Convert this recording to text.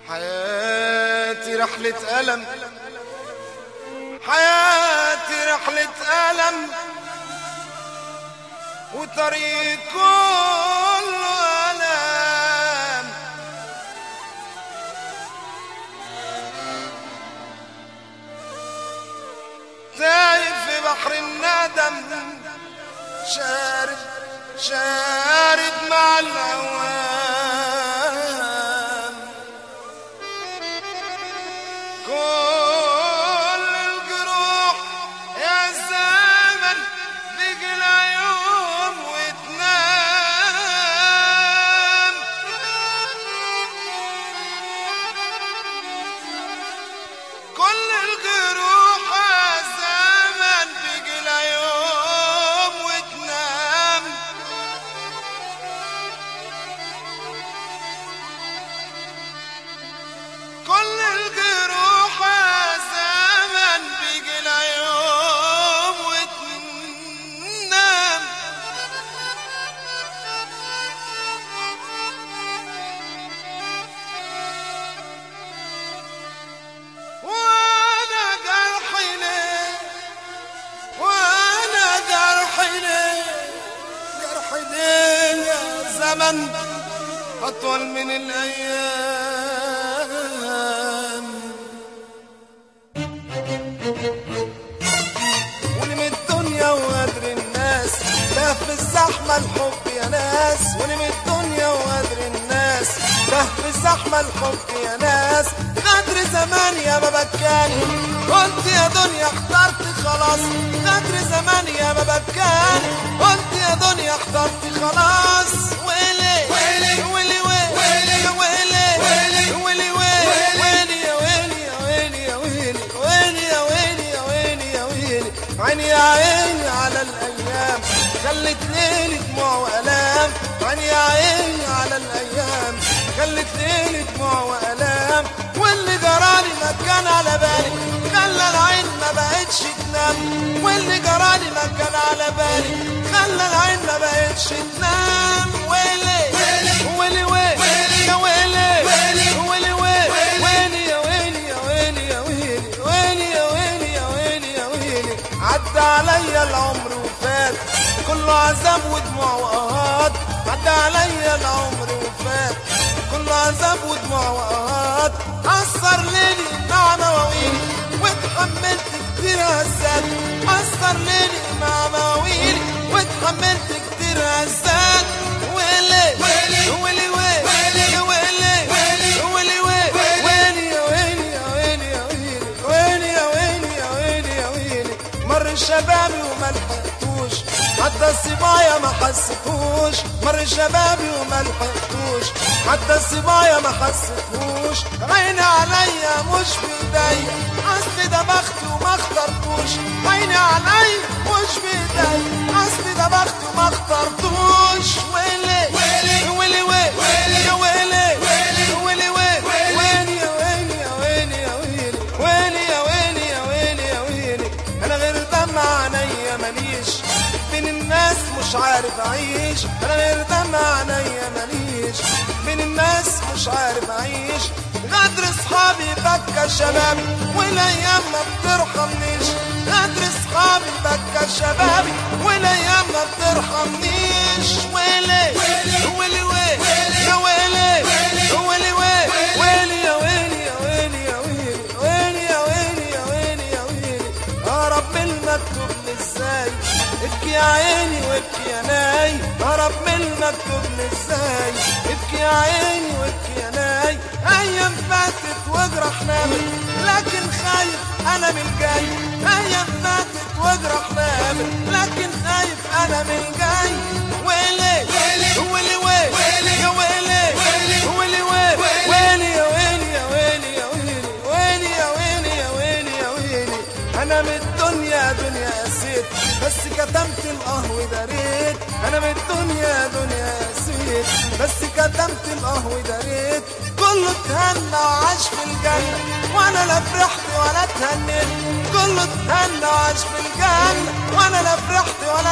حياتي رحلة ألم، حياتي رحلة ألم، وطريق كله ألم. تايه في بحر الندم، شارد مع الأوام. كل الجروح يا زمن بيجي يوم وتنام. كل الجروح يا زمن بيجي يوم وتنام. كل الجروح يا زمن بيجي يوم وتنام. وانا جرحي ليه، وانا جرحي ليه، جرحي ليه يا زمن اطول من الايام. ونم الدنيا وقدر الناس، ده في الزحمه الحب يا ناس. ونم الدنيا وقدر الناس، ده في الزحمه الحب يا ناس. غدر زمان يا ما بكاني، قلت يا دنيا اخترت خلاص. غدر زمان يا ما بكاني، قلت يا دنيا اخترت خلاص. ويلي ويلي ويلي ويلي يا ويلي ويلي ويلي يا ويلي يا ويلي يا ويلي ويلي يا ويلي يا ويلي يا ويلي. عيني يا عيني على الايام، خلت ليلي دموع والام. عيني يا عيني على الايام، خلت ليلي دموع والام. واللي جرالي ما كان على بالي، خلى العين ما بقتش تنام. واللي جرالي ما كان على بالي، خلى العين ما بقتش تنام. ويلي ويلي ويلي يا ويلي ويلي ويلي يا ويلي يا ويلي يا ويلي ويلي يا ويلي يا ويلي يا ويلي. عدى عليا العمر وفات، كله عذاب ودموع وقهات. عدى عليا العمر وفات، كله عذاب ودموع وقهات. أثر ليلي مع مواويلي، واتحملت كتير هزات. أثر ليلي مع مواويلي، واتحملت كتير هزات. ويلي ويلي ويلي ويلي يا ويلي ويلي ويلي يا ويلي يا ويلي يا ويلي ويلي يا ويلي يا ويلي يا ويلي. مر شبابي وما لحقتوش، عدى الصبايا ما حسيتوش. مر شبابي وما لحقتوش، عدى الصبايا ما حسيتوش. عيني عليا مش بايديا، اصل ده بختي وما اخترتوش. عيني عليا مش بايديا، اصل ده بختي وما اخترتوش. ويلي ويلي ويلي ويلي يا ويلي ويلي ويلي يا ويلي يا ويلي يا ويلي ويلي يا ويلي يا ويلي يا ويلي. انا غير دمع عينيا ماليش، بين الناس مش عارف اعيش. انا غير دمع عينيا ماليش، بين الناس مش عارف اعيش. غدر اصحابي بكى شبابي، والايام ما بترحمنيش. غدر اصحابي بكى شبابي، والايام ما بترحمنيش. ويلي ويلي ويلي يا ويلي ويلي ويلي يا ويلي يا ويلي يا ويلي ويلي يا ويلي يا ويلي يا ويلي. اهرب من المكتوب لي ازاي، ابكي يا عيني وابكي يا ناي. اهرب من المكتوب لي ازاي، ابكي يا عيني وابكي يا ناي. ايام فاتت وجرح نامت، لكن خايف انا من الجاي. ايام فاتت وجرح نامت، لكن خايف انا من الجاي. ويلي ويلي ويلي ويلي يا ويلي ويلي ويلي يا ويلي يا ويلي يا ويلي ويلي يا ويلي يا ويلي يا ويلي. انا من الدنيا دنيا قسيت، بس كتمت القهوة داريت. انا من الدنيا دنيا قسيت، بس كتمت القهوة داريت. كله اتهنى وعاش في الجنة، وانا لا فرحت ولا اتهنيت. كله اتهنى وعاش في الجنة، وانا لا فرحت ولا